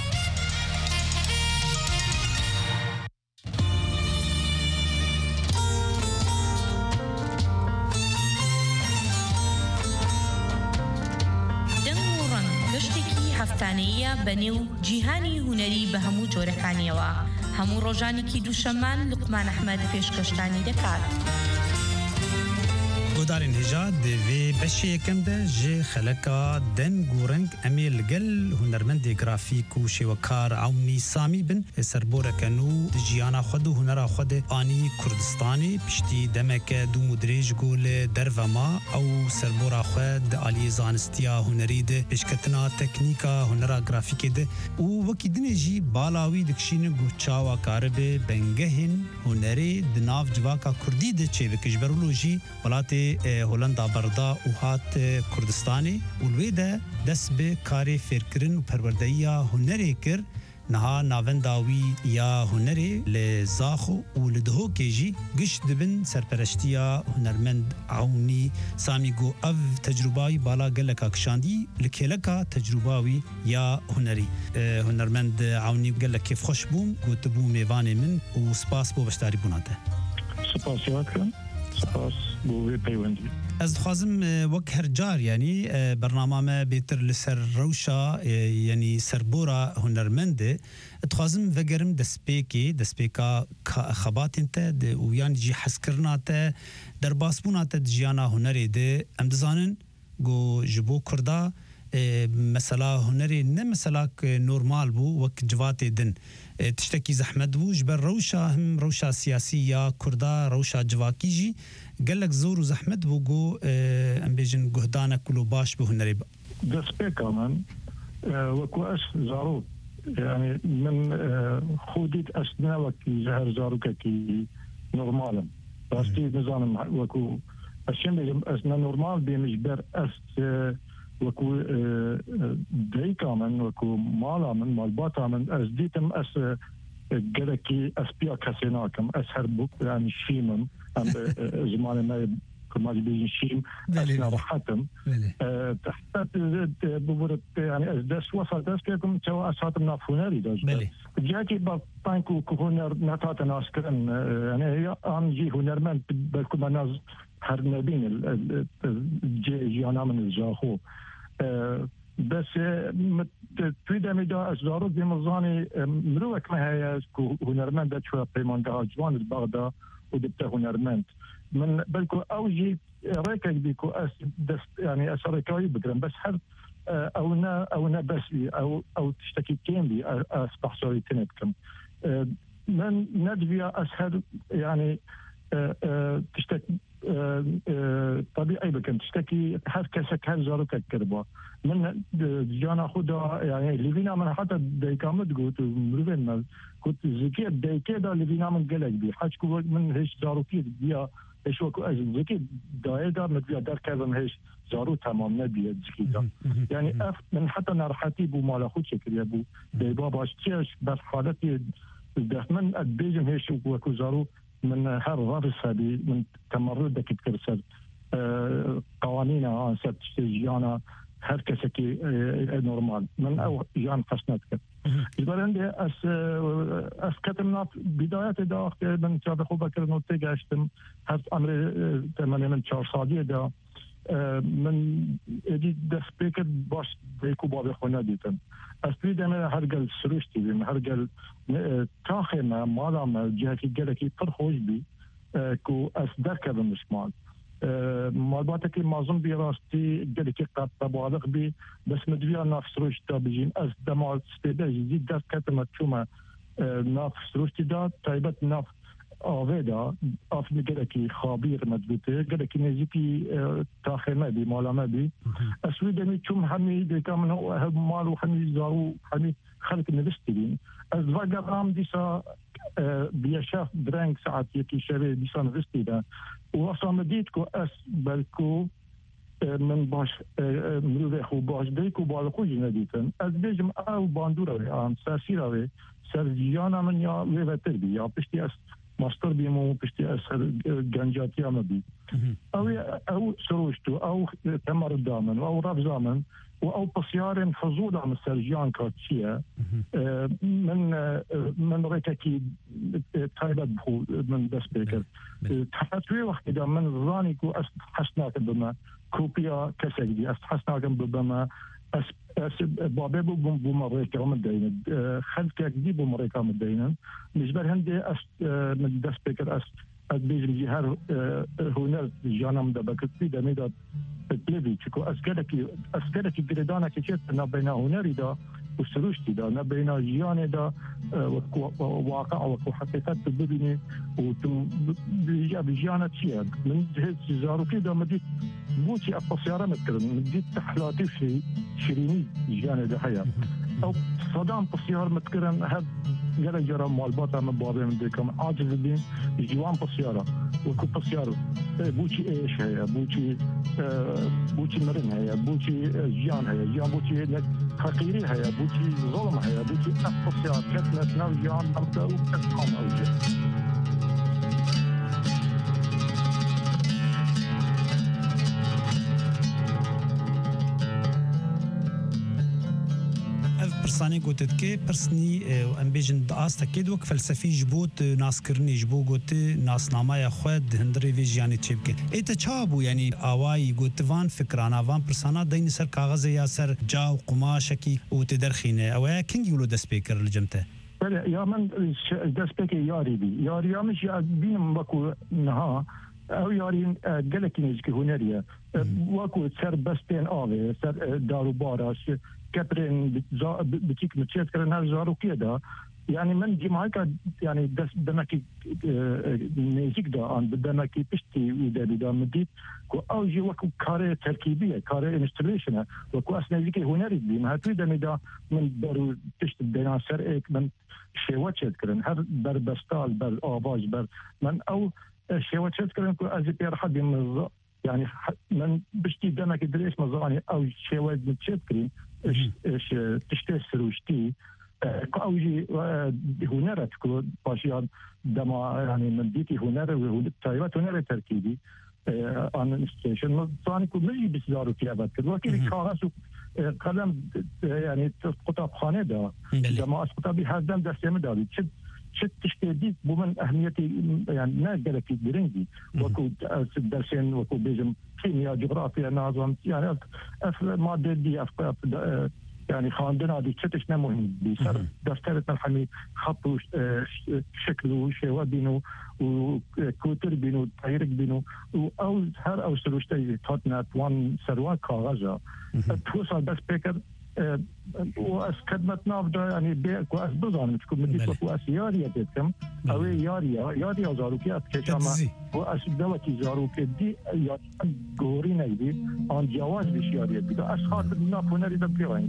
[SPEAKER 12] دەنگ و ڕەنگ گەشتێکی هەفتانەیە بەنێو جیهانی هونەری بە هەموو جۆرەکانیەوە. هەموو ڕۆژانێکی دووشەممان لوقمان ئەحمەد پێشکەشتانی دەکات.
[SPEAKER 13] گۆدارên hêja di vê beşeyekêm de ji xeleka deng û reng em ê li gel hunermendê grafîk û şêwekar Ewnî Samî bin serboreke nû di jiyana xwe û hunera xwe de anî Kurdistanê piştî demeke dûm û dirêj got li dervema ew serbora xwe di aliyê zanistiya hunerî de pêşketina teknîka hunera grafîkê de û wekî dinê jî bala wî dikişînin guh çawa karibe bengehên hunerê di nav civaka Kurdî de çêvekir ji ber wilo jî welatê Hollanda berda û hat Kurdistanê û wê de dest bi karê fêrkirin û perwerdeyiya hunerê kir niha navenda wî ya hunerê li Zaxo û li Dihokê jî giş dibin serpereştiya hunermend Ewnî Samî got ev tecrübayî bala geleka kişandî li kêleka tecrüba wî ya hunerî. Hunermend Ewnî gelek kêfxweş bûm gotibû mêvanê min û spas bo beşdarîbûna te.
[SPEAKER 4] Spasiyakim. سپاس بۆ وێ پەیوەندی.
[SPEAKER 13] Ez dixwazim wek her car yanî bernama me bêtir li ser rewşa yanî serbora hunermendê dixwazim vegerim destpêka xebatên te û yan jî hezkirina te derbasbûna te di jiyana hunerê de em dizanin got ji bo Kurda mesela hunerê ne mesela normal bû wek civatê din tiştekî zehmet bû ji ber rewşa him rewşa siyasî ya Kurda rewşa civakî jî gelek zor û zehmet bû got em bêjin guhdanek kulo baş bi hunerê
[SPEAKER 4] destpêka min wekû ez zarok yani min xwedît ez ne wekî ji her zarokekî normalim rastî nizanim wekû ez çêm bêjim ez ne normal bêm ji ber ez وەکو دایکا من وەکو ماڵا من ماڵباتا من ئەس دیتم ئەس گەلێکی ئەسپیا کەسێ ناکەم ئەس هەر ینی شیمم ئەم زمانی me کمالی بێژین شیم ئەس ناڕەحەتم ببورت yani ez dest wasa dest pêkim çawa ez hatim nav hunerî de cihekî bank û ku huner netate naskirin yani an jî hunermend belku me naz her nebîn cê jiyana min Zaxo بس توی دمی دا از زارو دیمزانی مروک ما هی که هنرمند چوه پیمانده ها جوان بغدا و دبته هنرمند من بلکو اوجی ریکه بی که از دست یعنی از ریکایی بگرم بس هر او نه بس او تشتکی کیم بی از بحثایی تنید کم من ندویا از هر یعنی تشتک طبيعي بكم تشتكي هر كسك هر زاروك كربا من جانا خدا يعني ليفينا من حتى دايكامت قلت مروين مال قلت زكي دايكي دا ليفينا من قلق بي حاجكو من هيش زاروكي بيا ايش وكو از زكي داي دا مدبيا دار كذا هيش زارو تمام نبي زكي دا يعني اف من حتى نرحتي بو مال خود شكل يا بو داي بابا تشيش بس حالتي من ادبيجم هيش وكو زارو من هر غرس هذه من تمرد كتكرسل قوانين سبت جيانا
[SPEAKER 14] هر کسی که نورمال من او جان قسنت کرد برنده از کتم ناف بدایت دا که من چاب خوب کرد نوته گشتم هر امر من 4 سالی دا من ادی دست بکر باش دیکو باب خونه دیدم از توی دمه هرگل سروش دیدم هرگل تاخه ما مادام جهتی گلکی پر خوش بی کو از در کردم مشمال معلوماتی که مازم بی راستی گلکی قد تبالغ بی بس مدویا ناف سروش دا بجین از دمال سپیده جدید دست کردم چوما ناف سروش دا تایبت ناف آویدا آفنی گلکی خابیر مدبوطه گلکی نزیکی تاخیمه بی مالامه بی اسوی دمی چوم همی دیکا من مالو همی زارو همی خلق نوستی بین از وگرام دیسا بیشاف درنگ ساعت یکی شبه دیسا نوستی دا و اصلا مدید که اس بلکو من باش مروده خوب باش دیکو بالخوشی ندیتن از بیجم او باندوره آن سرسی روی سرجیانا من یا ویوتر بی یا پشتی از ماستر بیمو پشتی اثر گنجاتی هم بی او سروشتو او تمر دامن او رفزامن و او پسیار فضول هم سرجان کارتیه من ریتکی تایبت بخو من دست بکر تحتوی وقتی دا من رانی کو از حسناکم بما کوپیا کسک دی از حسناکم بما اس بابه بو مريكا مدينه خلك دي بو مريكا مدينه بالنسبه هندي من دست بكر بيجي جهار هنر جانم دا بكتي دا ميدا بليفي تشكو اسكرك جريدانا كيت بين هنري دا وسروشتي دا بين جيان دا واقع وحقيقه تبيني وبيجانا تشيا من جهه زاروكي دا مديت بوتي السياره متكرن مديت تحلاتي في شيريني جيان دا حياه او صدام بسيار متكرن هاد جرى مالبات من بابي من ديكم عاجز بين جوان بسياره وكو بسياره بوتي ايش هي بوتي مرن هي بوتي جيان هي جيان بوتي فقيري هي بوتي ظلم هي بوتي بسيار كتنا ناو جيان ابدا وكتقام اوجه
[SPEAKER 13] برساني قلت كي برسني امبيجن داست كيد وك فلسفي جبوت ناس كرني جبو قلت ناس نامايا خود هندري فيجياني تشيبك ايت تشابو يعني اواي قلت فان فكرانا فان برسانا دين سر كاغذ يا سر جاو قماشكي وتدرخينه او كينج يولو ذا سبيكر الجمته
[SPEAKER 14] يا من ذا سبيكر ياري بي ياري مش بين بكو نها او یاری گلکی نزدیک هنریه واکو سر بستین آوه سر دارو باراش كبرين بتيك متشيت كرن هالزارو كده يعني من جماعة يعني دمكي نيزك دا عن بدمكي بشتي ودا مديت كو أوجي وكو كاري تركيبية كاري انستليشن وكو أسنزيك هنري بي ما هتوي دمي دا من برو تشت بينا سرقك من شيواتشت كرن هر بر بستال بر آواز بر من أو شيواتشت كرن كو أزي بير حد من يعني من بشتي دمكي دريش مزاني أو شيوات متشيت كرن ايش تشتي سروشتي كأوجي هنرت كل باشيان دما يعني من ديتي هنر تايبات هنر تركيبي عن ستيشن ثاني كل مجي بسزارو كيابات كل وكيل كاغاس قلم يعني قطاب خانه دا دما قطابي هذا دستم داري شت تشتي بمن اهميتي يعني نقدر في درينجي وكو درسين وكو بيجم كيمياء جغرافيا نظام يعني ماده دي يعني خاندنا دي شتشنا مهم بيصير دفترة الحمي خطو شكله شيء بينه وكوتر بينه تايرك بينه او هر او سلوشتي تاتنا وان سروان كاغازا توصل بس بيكر واسكدمت نافدا يعني بيك واس بزان تكون مديك واس ياريا تكم او ياريا زاروكي اتكشما واس دوتي زاروكي دي يا غورينا دي ان جواز بشياريا دي اس خاطر نافونري دبليو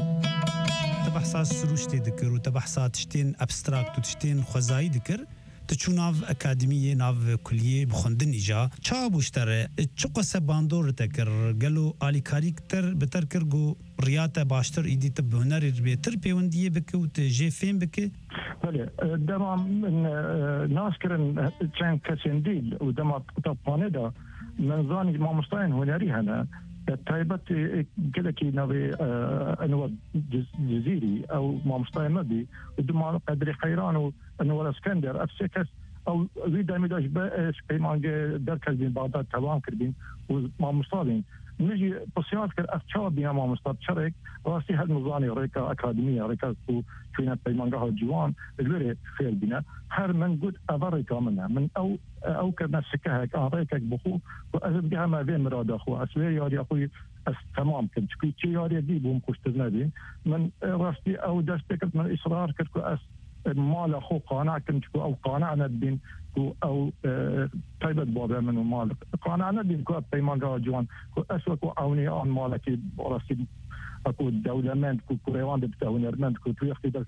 [SPEAKER 13] بحثات سروشتي ذكر وتبحثات تشتين ابستراكت وتشتين خزاي ذكر تچو ناف اکادمیه ناف کلیه بخوندن ایجا چا بوشتره چو قصه باندور تکر گلو آلیکاری کتر بتر کرگو ریاته باشتر ایدی تب هنری بهتر پیوندیه بکه و تجه فهم بکه
[SPEAKER 14] بله دما من ناس کرن چند کسین دیل و دما طبقانه دا من زانی ما مستعین هنری هنا تایبت گلکی نوی انو جزیری او ما مستعین مدی و دما قدر خیران و انو اسکندر افسکس او وی دمی داشت به پیمانگ درکل بین بغداد توان کردین و ما مستعین نجي بسيط كالأفكار بينا ما مستطيع شرك راسي هالنظام ريكا أكاديمية ريكا فينا بيمانجها الجوان الوري خير بنا هر من قد أفريكا منها من أو كنا سكهك ريكا بخو وأزد بها ما بين مراد أخو أسوي ياري أخوي تمام كنت كي ياري دي بوم كشتنا دي من راسي أو دستك من إصرار كتكو مال أخو قانع كنت أو قانعنا بين او طيبت بابا منو مال قانعنا بين كو بيمانجا جوان كو اسوكو اوني ان مالكي راسي اكو دولمنت كو كوريوان بتاونرمنت كو تيختي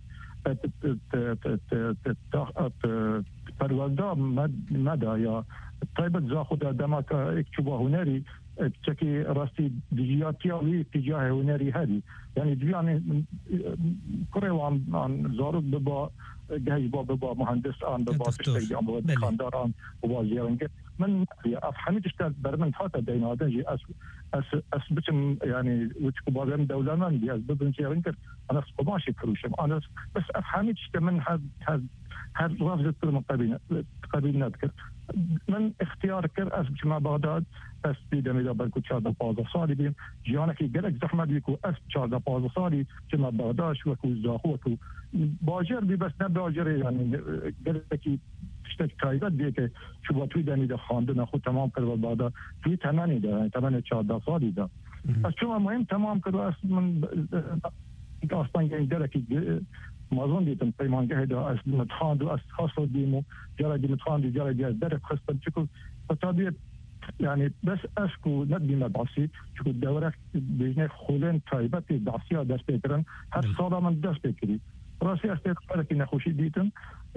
[SPEAKER 14] پرونده مدى يا طيبت زاخد دمك اكتبوا هنري تشكي راسي ديجياتيا وي اتجاه هنري هذه يعني ديان كوريوان عن زارب بابا جاي بابا مهندس عن بابا تشتغل عن بابا خاندار عن بابا زيرنج من افهمت اشتغل برمن حتى دين هذا جي اس بتم يعني وتكو بابا دولة من دي اسباب زيرنج انا ماشي كروشم انا بس افهمت اشتغل من هاد رافض من قبيل نذكر من اختيار كر اس بجمع بغداد اس بيدم اذا بلكو تشاردا بازا صالي بيم جيانك يقلك زحمة بيكو اس تشاردا بازا صالي جمع بغداد شوكو زاخوكو باجر بي بس نباجر يعني قلك تشتك تايبت بيك شو باتوي دمي ده خاندن اخو تمام كر بغداد توي تماني ده يعني تماني تشاردا صالي ده بس شو مهم تمام كر اس من اصلا قلك ما ظن ديتم بيمانجه ده اس متخاند واس خاصه ديمو جرى دي متخاند جرى دي درك خاصه تشكو فطبيعي يعني بس اسكو ندي مبعثي شكو الدورة بيجنك خولين تايبات دعسية درس بيكرن هاد صادة من درس بيكري راسي استيقظ كي نخوشي ديتم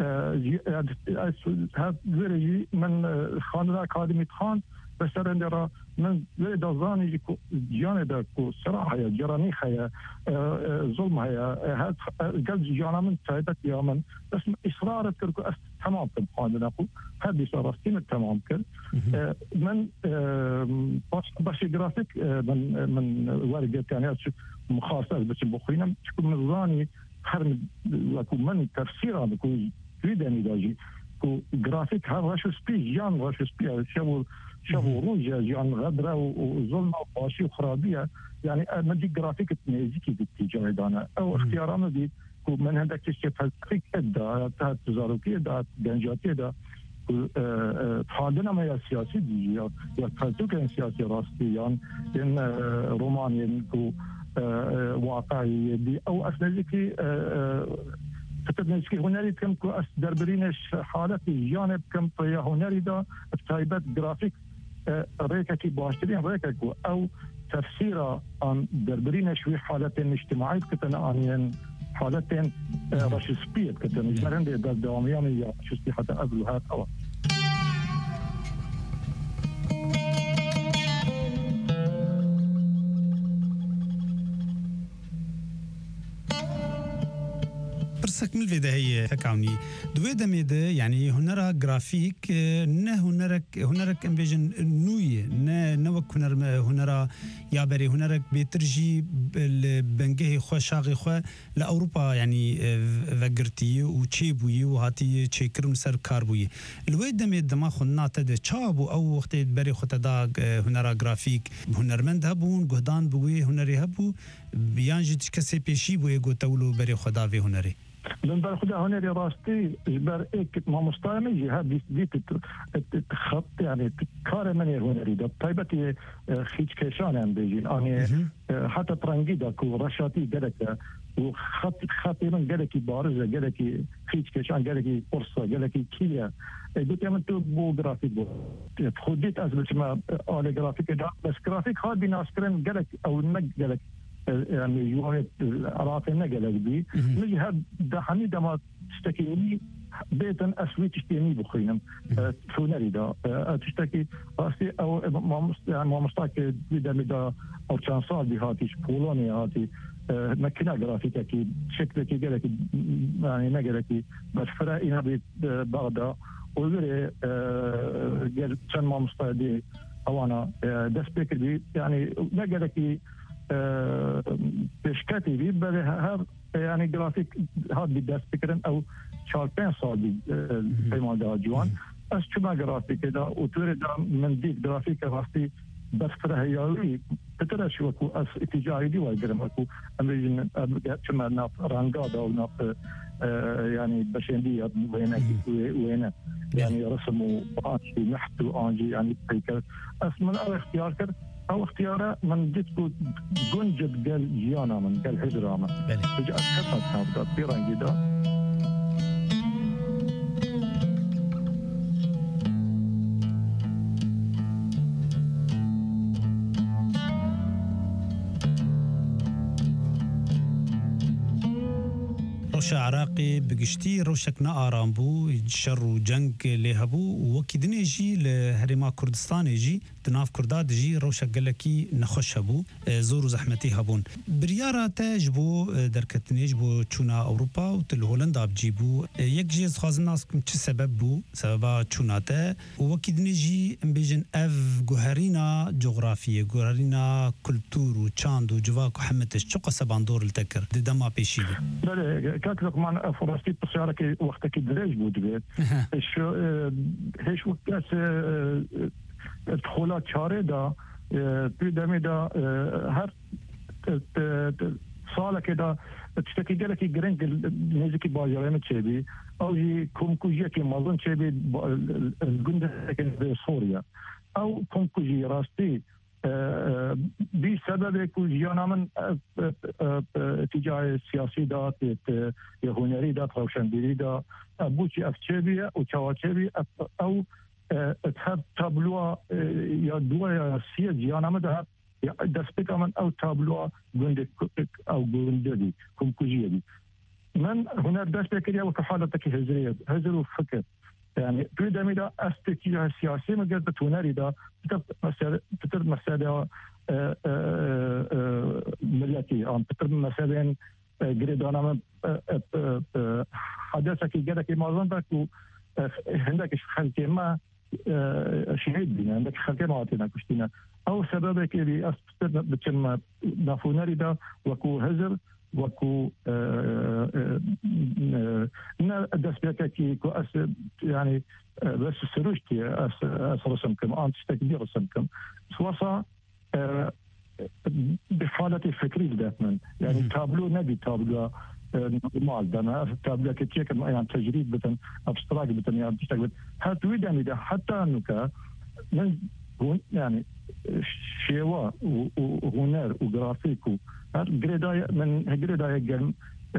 [SPEAKER 14] هاد زيري من خانة أكاديمية خان بس ترى من زي دزاني يكو جانب كو صراحة يا جراني خيا ظلم هيا هاد قلب جانا من تايبت يا من بس إصرار كركو تمام كم خانة نقول هاد إصرارتين تمام كل من باش جرافيك من ورقة كانت مخاصة بس بخينا تكون من ظاني حرم لكو من تفسيرها بكو يدني داجي كو جرافيك هذا شو سبي جان وشو سبي شافوا روجا جان غدرة وظلمة وقاسي وخرابية يعني مدي جرافيك تنازيكي باتجاه دانا او اختيارنا دي كو من هذاك الشيء فلسفي كده تزاروكي ده دنجاتي ده حالنا ما هي سياسي دي يا فلسفة سياسي راستي يعني إن رومانيا كو واقعي دي او أسنزيكي تتنسكي هنالي كم كو أس دربرينش حالتي جانب كم طيا هنالي دا تايبات جرافيك ريكا كي باشترين ريكا كو أو تفسيرا عن دربرينش في حالتين اجتماعية كتنا عن حالتين رشسبية كتنا جمرن دي دواميان يا شسبي حتى قبل هات أو
[SPEAKER 13] برسكمل في ده هي هكاوني دويدا ميدا يعني هنرا جرافيك نه هنرك امبيجن نوي نه نوك هنرا يابري هنرك بيترجي البنجه خو شاغي خو لاوروبا يعني فغرتي وتشيبوي وهاتي تشيكرم سر كاربوي الويدا ميدا ما خنا تد تشابو او وقت بري خطدا هنرا جرافيك هنرمند هبون جهدان بوي هنري هبو بيانجي كسي بيشي بو يغو تولو بري خدا في هنري
[SPEAKER 14] من بالخدا هنري راستي جبر ايك ما مستعمل هذه دي خط يعني كار من هنري ده طيبتي خيج كيشان عم بيجين يعني حتى ترانجيدا كو رشاتي جلك وخط من جلك بارزه جلك خيج كيشان جلك قرصه جلك كيليا قلت يا من تو بو جرافيك بو خديت ازبط ما على جرافيك ده بس جرافيك هاد بيناسكرن جلك او نج جلك يعني يوم عراقي نقلك بي نجي هاد ده حميدة ما تشتكيني بيتن اسوي تشتيني بخينم فونري دا تشتكي راسي او ما مستاك بدا او تشانسال بهاتي بولونيا هاتي مكنا جرافيك اكيد شكلك قالك يعني ما قالك بس فرائنا ببغداد وغيري قال كان ما مستعدي او انا داس بيكر بي يعني ما قالك بشكاتي بي بل يعني جرافيك هذا بداس بيكرن او شاربين صادي في دا جوان اس شما جرافيك دا وتورد من ديك جرافيك راستي بس فرهيالي ترى شو اكو اس اتجاهي دي وايدرم اكو امريكان كما ناف رانغادا او ناف يعني بشندية وين يعني رسموا انجي نحتوا انجي يعني بيكر اسمن او اختيار كر او اختياره من جدكو جنجد قال جيانا من قال هجرة من فجأة كتبت هذا بيرانجي دا
[SPEAKER 13] روشا عراقي بقشتي روشك نآرام بو شر وجنگ لهبو وكيدني جي لهرما كردستان جي تناف كرداد جي روشك قالكي نخش هبو زور وزحمتي هبون بريارة تاجبو دركتنيج بو تشونا أوروبا وتل هولندا بجيبو يك جيز خاز الناس كم چه سبب بو سببا تشونا تا وكيدني جي مبيجن اف جوهرينا جغرافية جوهرينا كلتور وچاند وجواك وحمتش چو قصبان دور التكر دما بيشي
[SPEAKER 14] كاتلك من فرصتي بسيارة كي وقتك دريج بود بيت شو هيش وقت دخولات شارع دا بيدامي دا هر سالة كده تشتكي جالك جرينج نيزكي باجرين تشبي او جي كومكوجيا كي مازن تشبي الجندة في سوريا او كومكوجي راستي بسبب كل جانا من اتجاه السياسي دا يهونيري دا روشنبيري دا بوشي افتشبي وشواتشبي او تهب تابلوا يا دوا يا سيا جانا من ده دسبك من او تابلوا جندك او جنددي كومكوجيا دي من هنا دسبك يا وكحالتك هزريه هزر وفكر يعني في دميدا استاتيجيه السياسيه ما قد توناري دا تتر مساله ملكي ام تتر مسالين جريدانا من حدثك جدك مازن داكو عندك خلتي ما شهيد بنا عندك خلتي ما عطينا كشتينا او سببك اللي استر بتم نافوناري دا وكو هزر وكو دسبيكي كو اس يعني بس سروشتي اس رسمكم انت تكبير رسمكم سواسا بحالة فكري دائما يعني تابلو نبي تابلو نورمال دنا تابلو كتيك يعني تجريد بتن ابستراكت بتن يعني تشتغل حتى ويداني حتى انك من يعني شيوا وهنر وجرافيكو جريدايا من جريدايا جن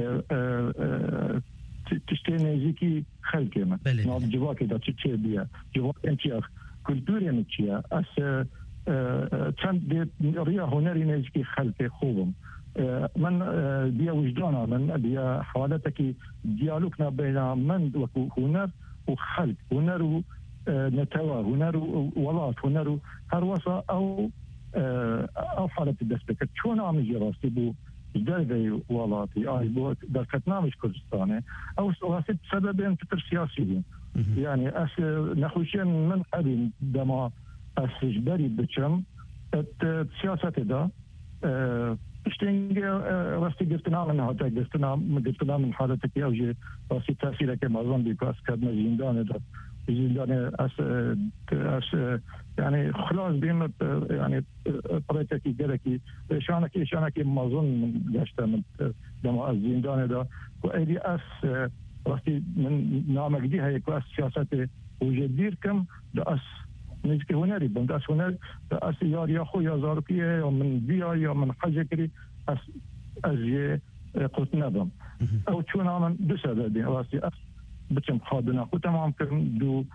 [SPEAKER 14] تشتيني زيكي خلكي ما ناب جواكي دا تشي بيا جواك انتي كولتوريا نتشيا اس تشاند ريا هنري نزيكي خلكي خوبم من بيا وجدانا من بيا حوالتك ديالوكنا بين من هنر وخلق هنر نتوى هنر ولات هنر هروسا او حالة الدسبكة شون عم يجي راسي بو جداي ولاتي بو دركتنا مش كردستاني او راسي بسببين كتر سياسيين يعني اس نخوشين من ابي دما اس جبري بتشم السياسة دا اشتنج راسي قلتنا من هذا قلتنا من حالتك اوجي راسي تاثيرك معظم بيكاس كادنا زندان دا زندان اس يعني خلاص بين يعني طريقتي جركي شانك ما اظن من جاشته من دما الزندان دا وايدي اس راسي من نامك دي هي كاس سياسات وجديركم دا اس نيجي هنري بند اس هنر دا اس يا خو يا زاركيه من بيا يا من حاجه كري اس ازي قلت نظم او شو نعمل بسبب راسي اس بتم خادنا وتمام كم دو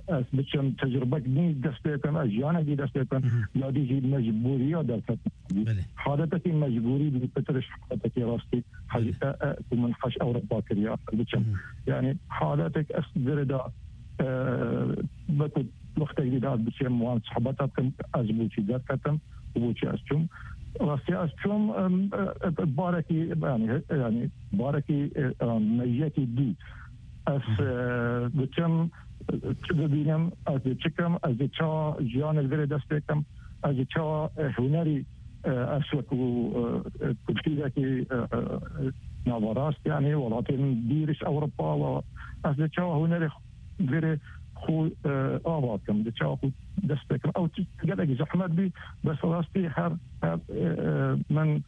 [SPEAKER 14] بچم تجربه نی دست بکن از جان دی دست بکن یا دیجی مجبوری یا در حالت مجبوری بترش حالت راستی من خش أوروبا كريا بچم يعني حالتك أصدر دا بكو وقت جديد بچم وان صحباتكم أزبوشي دا كتم وبوشي أسجم راسي أسجم باركي يعني باركي ميجاتي دي أس بچم ببینم از چکم از چا جیان الوری دست بکم از چا هنری أسوأ كتير كي نوراست يعني ولكن ديرش أوروبا وأصل شو هنا غير خو آواتكم ده شو دستكم أو تقدر زحمة بي بس راستي هر من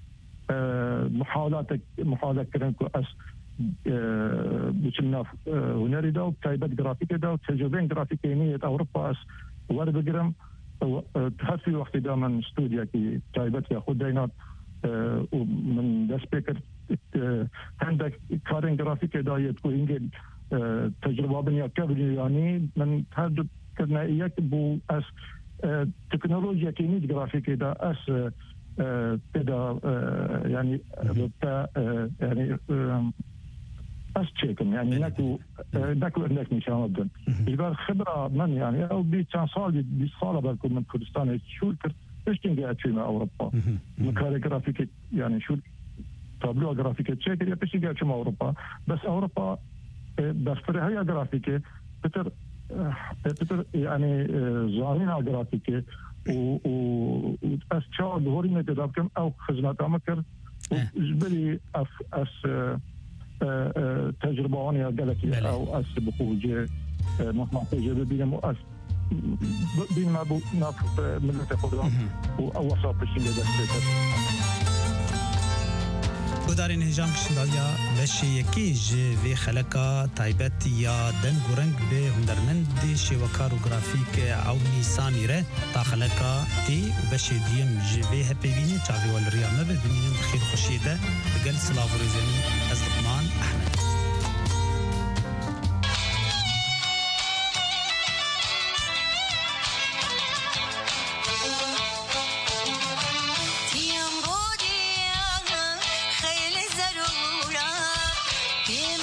[SPEAKER 14] محاولات كرنكو أس بتشنا هنا ريدا تايبات جرافيك دا تجربين جرافيكية أوروبا أس ورد بجرم هل وقت دائما استوديو كي تايبت ياخذ دينات ومن ذا سبيكر عندك كارين جرافيك دايت كوينجل تجربه بنيا كابل يعني من هذا كنا يكتبوا اس تكنولوجيا كينيت جرافيك دا اس كده يعني يعني أشتكم يعني ناكو عندك نشان جدا. إذا خبرة من يعني أو بيتشان صال بالصالة بالكم من كردستان شو الكر إيش تنجح فينا أوروبا مكاري جرافيك يعني شو تابلو جرافيك تشيك يا بيش تنجح فينا أوروبا بس أوروبا بس فريها جرافيك بتر يعني زانينا جرافيك و أشتغل دوري نتدابكم أو خدمات أمكر وجبلي تجربة أنا قالت أو أسبقوجة محمد بين مؤس بين ما بو ناف من تقولون أو وصف الشيء ده
[SPEAKER 13] ودارين هجام كشنداليا بشي يكيج في خلقا تايبت يا دنگورنگ به هنرمند شوكارو گرافيك عوني ساميره تا خلقا تي وبشي ديم جي هبيبيني تشافي والريا ما ببنين بخير خوشيده بقل سلافوريزم أزلقمان أحمد
[SPEAKER 15] Tim